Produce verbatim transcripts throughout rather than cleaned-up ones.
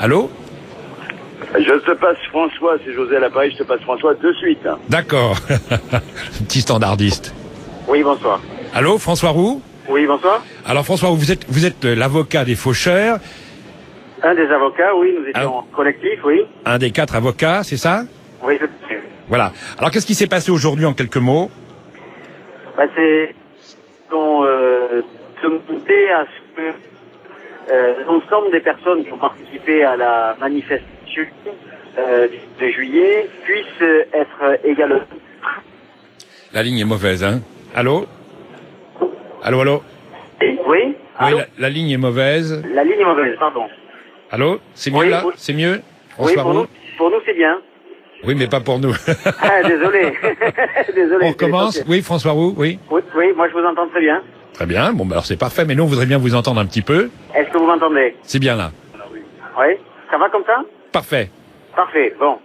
Allô? Je te passe François, c'est José à l'appareil, je te passe François de suite. D'accord. Petit standardiste. Oui, bonsoir. Allô, François Roux? Oui, bonsoir. Alors François, vous êtes vous êtes l'avocat des faucheurs. Un des avocats, oui, nous étions Ah. collectif, oui. Un des quatre avocats, c'est ça? Oui, c'est Voilà. Alors qu'est-ce qui s'est passé aujourd'hui en quelques mots? bah, c'est qu'on euh, se monter à ce que euh, l'ensemble des personnes qui ont participé à la manifestation euh, de juillet puissent être également. La ligne est mauvaise, hein? Allô? Allô, allô? Oui. Oui, Allô la, la ligne est mauvaise. La ligne est mauvaise, pardon. Allô? C'est mieux Oui, là? oui. C'est mieux? Oui, François pour Roux? nous, pour nous c'est bien. Oui, mais pas pour nous. Ah, désolé. désolé. On recommence? Oui, François Roux, oui. Oui, oui, moi je vous entends très bien. Très bien. Bon, bah alors c'est parfait, mais nous on voudrait bien vous entendre un petit peu. Est-ce que vous m'entendez? C'est bien là. Oui. Ça va comme ça? Parfait. Parfait. Bon.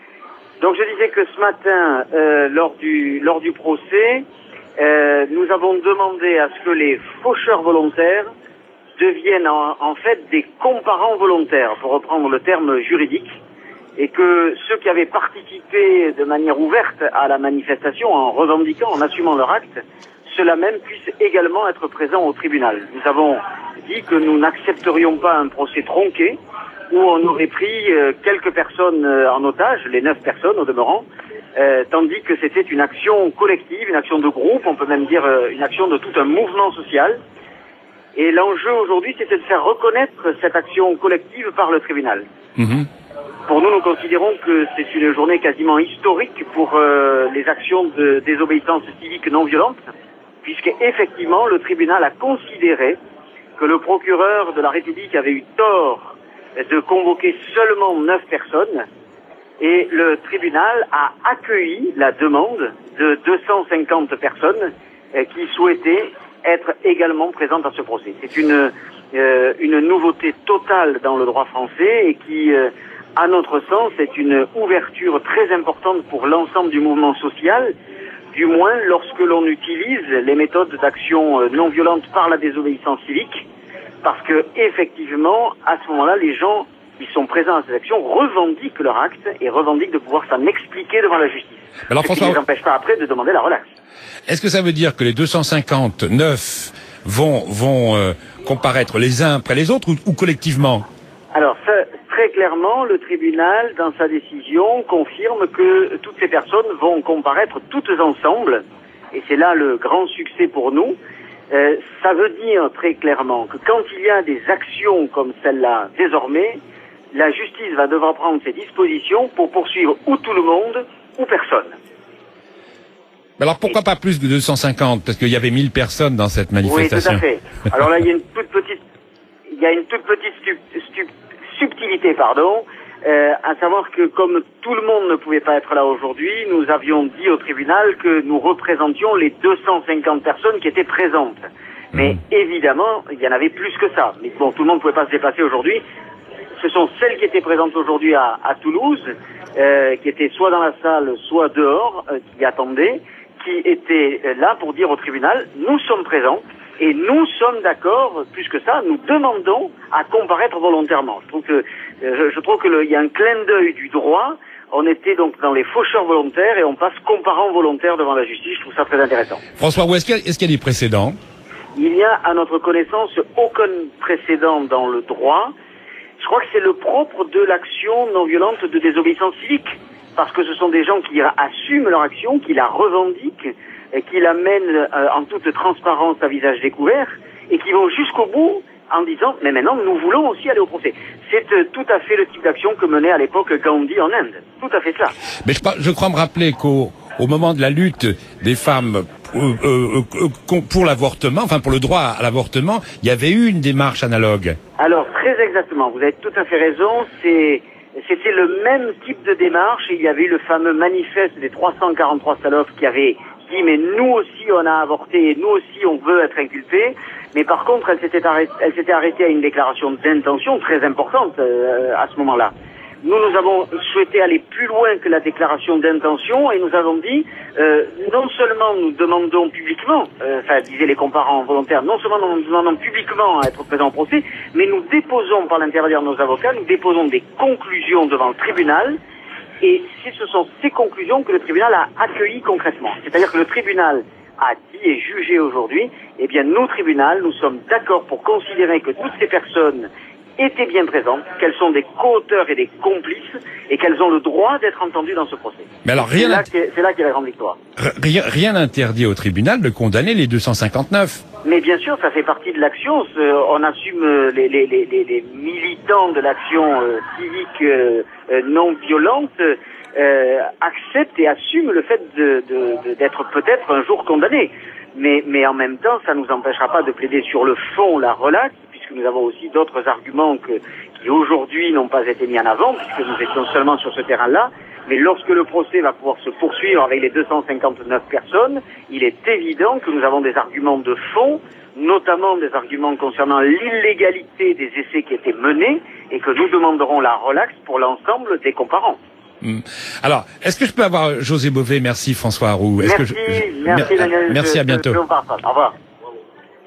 Donc je disais que ce matin, euh, lors du lors du procès, euh, nous avons demandé à ce que les faucheurs volontaires deviennent en, en fait des comparants volontaires, pour reprendre le terme juridique, et que ceux qui avaient participé de manière ouverte à la manifestation, en revendiquant, en assumant leur acte, ceux-là même puissent également être présents au tribunal. Nous avons dit que nous n'accepterions pas un procès tronqué, où on aurait pris euh, quelques personnes euh, en otage, les neuf personnes au demeurant, euh, tandis que c'était une action collective, une action de groupe, on peut même dire euh, une action de tout un mouvement social. Et l'enjeu aujourd'hui, c'était de faire reconnaître cette action collective par le tribunal. Mhm. Pour nous, nous considérons que c'est une journée quasiment historique pour euh, les actions de désobéissance civique non violente, puisque effectivement, le tribunal a considéré que le procureur de la République avait eu tort de convoquer seulement neuf personnes, et le tribunal a accueilli la demande de deux cent cinquante personnes euh, qui souhaitaient être également présentes à ce procès. C'est une euh, une nouveauté totale dans le droit français et qui, euh, à notre sens, est une ouverture très importante pour l'ensemble du mouvement social, du moins lorsque l'on utilise les méthodes d'action euh, non violente par la désobéissance civique, parce que effectivement, à ce moment-là, les gens qui sont présents à ces actions revendiquent leur acte et revendiquent de pouvoir s'en expliquer devant la justice. Alors, Ce François, qui ne les empêche pas après de demander la relaxe. est-ce que ça veut dire que les deux cent cinquante-neuf vont vont euh, comparaître les uns après les autres ou, ou collectivement? Alors, ça, très clairement, le tribunal, dans sa décision, confirme que toutes ces personnes vont comparaître toutes ensemble, et c'est là le grand succès pour nous. Euh, ça veut dire très clairement que quand il y a des actions comme celle-là, désormais, la justice va devoir prendre ses dispositions pour poursuivre ou tout le monde ou personne. Mais alors pourquoi pas plus de deux cent cinquante? Parce qu'il y avait mille personnes dans cette manifestation. Oui, tout à fait. Alors là, il y a une toute petite, il y a une toute petite stu, stu, subtilité, pardon, euh, à savoir que comme tout le monde ne pouvait pas être là aujourd'hui, nous avions dit au tribunal que nous représentions les deux cent cinquante personnes qui étaient présentes. Mais mmh. évidemment, il y en avait plus que ça. Mais bon, tout le monde ne pouvait pas se déplacer aujourd'hui. Ce sont celles qui étaient présentes aujourd'hui à, à Toulouse, euh, qui étaient soit dans la salle, soit dehors, euh, qui attendaient, qui étaient là pour dire au tribunal, nous sommes présents et nous sommes d'accord, plus que ça, nous demandons à comparaître volontairement. Je trouve que, euh, je trouve que le, il y a un clin d'œil du droit. On était donc dans les faucheurs volontaires et on passe comparant volontaire devant la justice. Je trouve ça très intéressant. François, où est-ce qu'il y a, est-ce qu'il y a des précédents? Il n'y a, à notre connaissance, aucun précédent dans le droit. Je crois que c'est le propre de l'action non violente de désobéissance civique, parce que ce sont des gens qui assument leur action, qui la revendiquent, et qui la mènent euh, en toute transparence à visage découvert, et qui vont jusqu'au bout en disant « mais maintenant, nous voulons aussi aller au procès ». C'est euh, tout à fait le type d'action que menait à l'époque Gandhi en Inde. Tout à fait ça. Mais je, je crois me rappeler qu'au au moment de la lutte des femmes euh, euh, euh, pour l'avortement, enfin pour le droit à l'avortement, il y avait eu une démarche analogue. Alors, très exactement, vous avez tout à fait raison, c'est... C'était le même type de démarche et il y avait eu le fameux manifeste des trois cent quarante-trois salopes qui avait dit mais nous aussi on a avorté et nous aussi on veut être inculpés. Mais par contre elle s'était arrêtée, elle s'était arrêtée à une déclaration d'intention très importante euh, à ce moment-là. nous, nous avons souhaité aller plus loin que la déclaration d'intention et nous avons dit, euh, non seulement nous demandons publiquement, euh, enfin, disaient les comparants volontaires, non seulement nous demandons publiquement à être présents au procès, mais nous déposons par l'intermédiaire de nos avocats, nous déposons des conclusions devant le tribunal et ce sont ces conclusions que le tribunal a accueillies concrètement. C'est-à-dire que le tribunal a dit et jugé aujourd'hui, eh bien, nous, tribunal, nous sommes d'accord pour considérer que toutes ces personnes étaient bien présentes, qu'elles sont des co-auteurs et des complices, et qu'elles ont le droit d'être entendues dans ce procès. Mais alors, rien c'est là qu'est, c'est là qu'est la grande victoire. Rien, rien n'interdit au tribunal de condamner les deux cent cinquante-neuf. Mais bien sûr, ça fait partie de l'action. On assume les, les, les, les militants de l'action euh, civique euh, non violente euh, acceptent et assument le fait de, de, de, d'être peut-être un jour condamnés. Mais, mais en même temps, ça ne nous empêchera pas de plaider sur le fond la relaxe, puisque nous avons aussi d'autres arguments que, qui aujourd'hui n'ont pas été mis en avant, puisque nous étions seulement sur ce terrain-là. Mais lorsque le procès va pouvoir se poursuivre avec les deux cent cinquante-neuf personnes, il est évident que nous avons des arguments de fond, notamment des arguments concernant l'illégalité des essais qui étaient menés, et que nous demanderons la relaxe pour l'ensemble des comparants. Alors, est-ce que je peux avoir José Bové? Merci François Haroux. Est-ce merci, que je, je, merci, mer, Daniel, merci, je, à bientôt. Je, je, je, au revoir.